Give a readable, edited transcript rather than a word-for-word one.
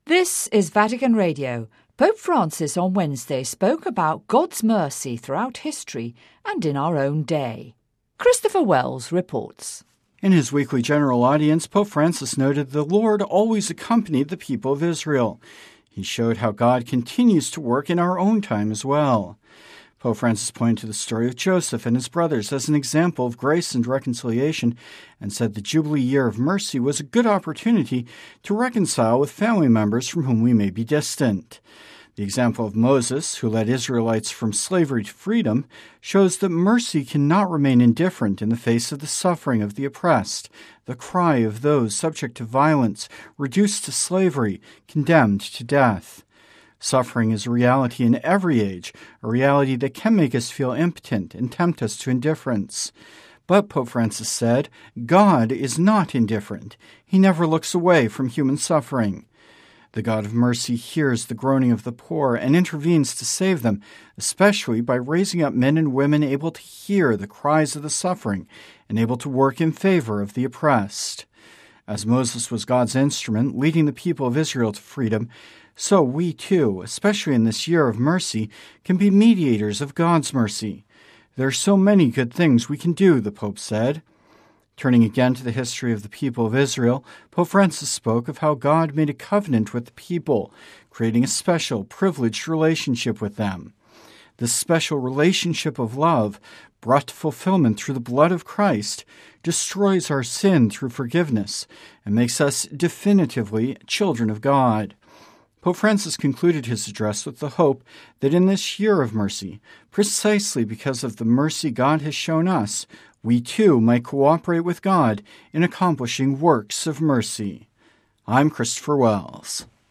This is Vatican Radio. Pope Francis on Wednesday spoke about God's mercy throughout history and in our own day. Christopher Wells reports. In his weekly general audience, Pope Francis noted the Lord always accompanied the people of Israel. He showed how God continues to work in our own time as well. Pope Francis pointed to the story of Joseph and his brothers as an example of grace and reconciliation, and said the Jubilee Year of Mercy was a good opportunity to reconcile with family members from whom we may be distant. The example of Moses, who led Israelites from slavery to freedom, shows that mercy cannot remain indifferent in the face of the suffering of the oppressed, the cry of those subject to violence, reduced to slavery, condemned to death. Suffering is a reality in every age, a reality that can make us feel impotent and tempt us to indifference. But, Pope Francis said, God is not indifferent. He never looks away from human suffering. The God of mercy hears the groaning of the poor and intervenes to save them, especially by raising up men and women able to hear the cries of the suffering and able to work in favor of the oppressed. As Moses was God's instrument, leading the people of Israel to freedom, so we too, especially in this year of mercy, can be mediators of God's mercy. There are so many good things we can do, the Pope said. Turning again to the history of the people of Israel, Pope Francis spoke of how God made a covenant with the people, creating a special, privileged relationship with them. This special relationship of love, brought to fulfillment through the blood of Christ, destroys our sin through forgiveness and makes us definitively children of God. Pope Francis concluded his address with the hope that in this year of mercy, precisely because of the mercy God has shown us, we too might cooperate with God in accomplishing works of mercy. I'm Christopher Wells.